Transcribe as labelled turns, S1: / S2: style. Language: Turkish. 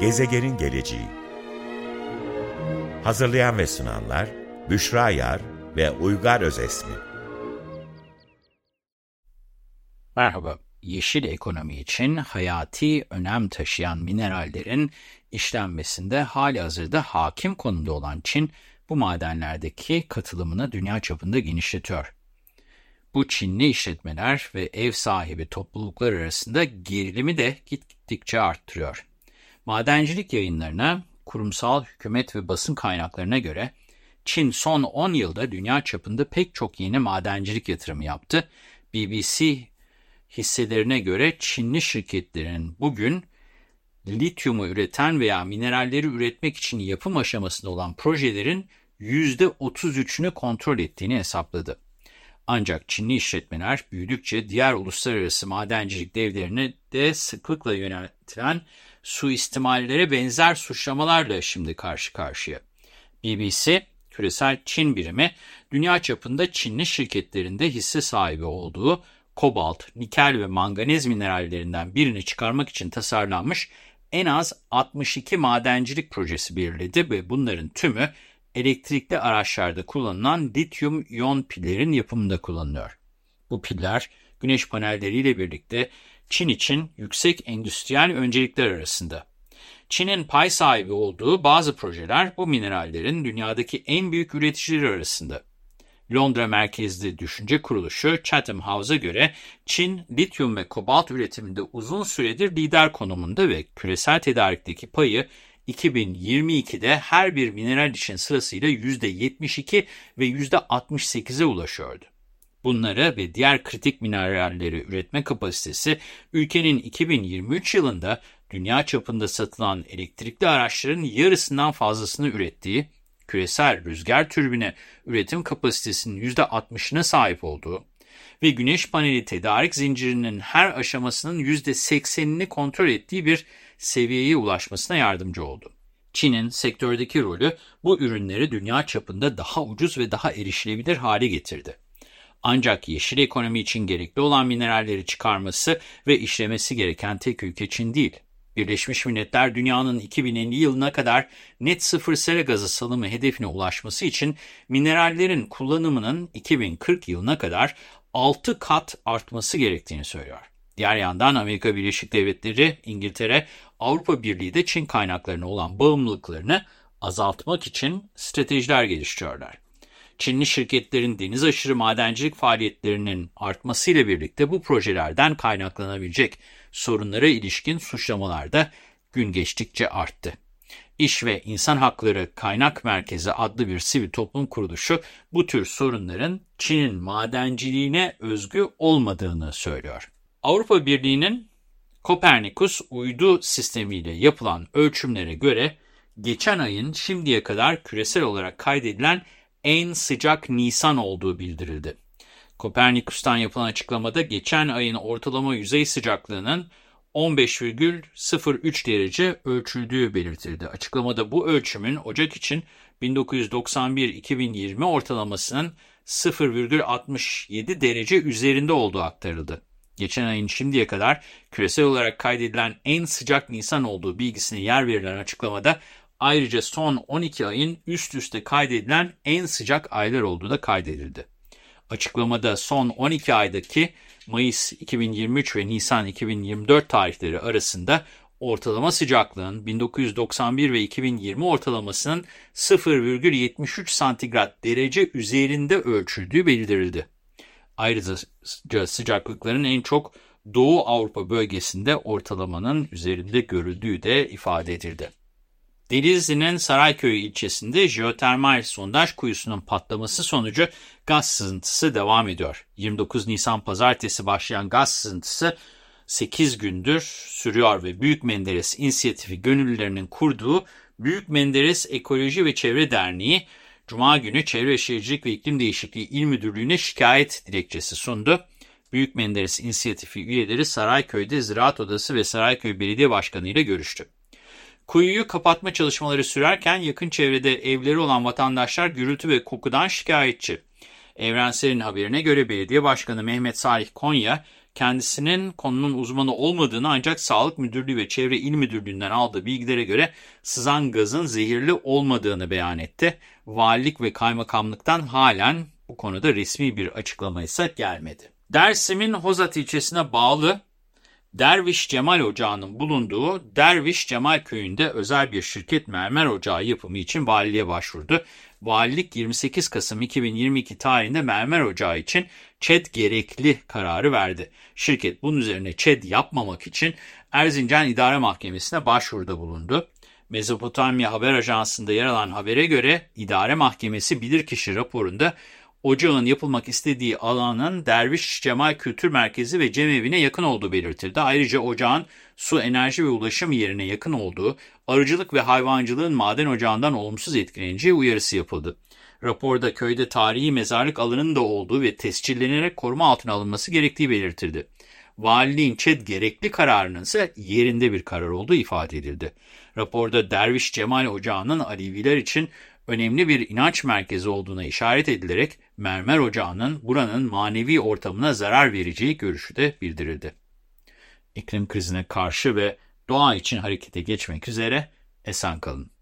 S1: Gezegenin geleceği. Hazırlayan ve sunanlar Büşra Yar ve Uygar Özesmi.
S2: Merhaba. Yeşil ekonomi için hayati önem taşıyan minerallerin işlenmesinde halihazırda hakim konumda olan Çin, bu madenlerdeki katılımını dünya çapında genişletiyor. Bu Çinli işletmeler ve ev sahibi topluluklar arasında gerilimi de gittikçe arttırıyor. Madencilik yayınlarına, kurumsal, hükümet ve basın kaynaklarına göre Çin son 10 yılda dünya çapında pek çok yeni madencilik yatırımı yaptı. BBC hisselerine göre Çinli şirketlerin bugün lityumu üreten veya mineralleri üretmek için yapım aşamasında olan projelerin %33'ünü kontrol ettiğini hesapladı. Ancak Çinli işletmeler büyüdükçe diğer uluslararası madencilik devlerine de sıklıkla yöneltilen suistimallere benzer suçlamalarla şimdi karşı karşıya. BBC, küresel Çin birimi, dünya çapında Çinli şirketlerinde hisse sahibi olduğu kobalt, nikel ve manganez minerallerinden birini çıkarmak için tasarlanmış en az 62 madencilik projesi belirledi ve bunların tümü elektrikli araçlarda kullanılan lityum-iyon pillerin yapımında kullanılıyor. Bu piller, güneş panelleriyle birlikte Çin için yüksek endüstriyel öncelikler arasında. Çin'in pay sahibi olduğu bazı projeler bu minerallerin dünyadaki en büyük üreticileri arasında. Londra merkezli düşünce kuruluşu Chatham House'a göre Çin, lityum ve kobalt üretiminde uzun süredir lider konumunda ve küresel tedarikteki payı 2022'de her bir mineral için sırasıyla %72 ve %68'e ulaşıyordu. Bunları ve diğer kritik mineralleri üretme kapasitesi ülkenin 2023 yılında dünya çapında satılan elektrikli araçların yarısından fazlasını ürettiği, küresel rüzgar türbini üretim kapasitesinin %60'ına sahip olduğu ve güneş paneli tedarik zincirinin her aşamasının %80'ini kontrol ettiği bir seviyeye ulaşmasına yardımcı oldu. Çin'in sektördeki rolü bu ürünleri dünya çapında daha ucuz ve daha erişilebilir hale getirdi. Ancak yeşil ekonomi için gerekli olan mineralleri çıkarması ve işlemesi gereken tek ülke Çin değil. Birleşmiş Milletler dünyanın 2050 yılına kadar net sıfır sera gazı salımı hedefine ulaşması için minerallerin kullanımının 2040 yılına kadar 6 kat artması gerektiğini söylüyor. Diğer yandan Amerika Birleşik Devletleri, İngiltere, Avrupa Birliği de Çin kaynaklarına olan bağımlılıklarını azaltmak için stratejiler geliştiriyorlar. Çinli şirketlerin deniz aşırı madencilik faaliyetlerinin artmasıyla birlikte bu projelerden kaynaklanabilecek sorunlara ilişkin suçlamalar da gün geçtikçe arttı. İş ve İnsan Hakları Kaynak Merkezi adlı bir sivil toplum kuruluşu bu tür sorunların Çin'in madenciliğine özgü olmadığını söylüyor. Avrupa Birliği'nin Kopernikus uydu sistemiyle yapılan ölçümlere göre geçen ayın şimdiye kadar küresel olarak kaydedilen en sıcak Nisan olduğu bildirildi. Kopernikus'tan yapılan açıklamada geçen ayın ortalama yüzey sıcaklığının 15,03 derece ölçüldüğü belirtildi. Açıklamada bu ölçümün Ocak için 1991-2020 ortalamasının 0,67 derece üzerinde olduğu aktarıldı. Geçen ayın şimdiye kadar küresel olarak kaydedilen en sıcak Nisan olduğu bilgisine yer verilen açıklamada ayrıca son 12 ayın üst üste kaydedilen en sıcak aylar olduğu da kaydedildi. Açıklamada son 12 aydaki Mayıs 2023 ve Nisan 2024 tarihleri arasında ortalama sıcaklığın 1991 ve 2020 ortalamasının 0,73 santigrat derece üzerinde ölçüldüğü bildirildi. Ayrıca sıcaklıkların en çok Doğu Avrupa bölgesinde ortalamanın üzerinde görüldüğü de ifade edildi. Denizli'nin Sarayköy ilçesinde jeotermal sondaj kuyusunun patlaması sonucu gaz sızıntısı devam ediyor. 29 Nisan pazartesi başlayan gaz sızıntısı 8 gündür sürüyor ve Büyük Menderes İnisiyatifi gönüllülerinin kurduğu Büyük Menderes Ekoloji ve Çevre Derneği, Cuma günü Çevre Şehircilik ve İklim Değişikliği İl Müdürlüğü'ne şikayet dilekçesi sundu. Büyük Menderes İnisiyatifi üyeleri Sarayköy'de Ziraat Odası ve Sarayköy Belediye Başkanı ile görüştü. Kuyuyu kapatma çalışmaları sürerken yakın çevrede evleri olan vatandaşlar gürültü ve kokudan şikayetçi. Evrensel'in haberine göre Belediye Başkanı Mehmet Salih Konya, kendisinin konunun uzmanı olmadığını ancak Sağlık Müdürlüğü ve Çevre İl Müdürlüğü'nden aldığı bilgilere göre sızan gazın zehirli olmadığını beyan etti. Valilik ve kaymakamlıktan halen bu konuda resmi bir açıklama ise gelmedi. Dersim'in Hozat ilçesine bağlı Derviş Cemal Ocağı'nın bulunduğu Derviş Cemal Köyü'nde özel bir şirket mermer ocağı yapımı için valiliğe başvurdu. Valilik 28 Kasım 2022 tarihinde mermer ocağı için ÇED gerekli kararı verdi. Şirket bunun üzerine ÇED yapmamak için Erzincan İdare Mahkemesi'ne başvuruda bulundu. Mezopotamya Haber Ajansı'nda yer alan habere göre İdare Mahkemesi bilirkişi raporunda ocağın yapılmak istediği alanın Derviş Cemal Kültür Merkezi ve Cemevine yakın olduğu belirtildi. Ayrıca ocağın su, enerji ve ulaşım yerine yakın olduğu, arıcılık ve hayvancılığın maden ocağından olumsuz etkileneceği uyarısı yapıldı. Raporda köyde tarihi mezarlık alanının da olduğu ve tescillenerek koruma altına alınması gerektiği belirtildi. Valiliğin ÇED gerekli kararının ise yerinde bir karar olduğu ifade edildi. Raporda Derviş Cemal Ocağı'nın Aleviler için önemli bir inanç merkezi olduğuna işaret edilerek mermer ocağının buranın manevi ortamına zarar vereceği görüşü de bildirildi. İklim krizine karşı ve doğa için harekete geçmek üzere esen kalın.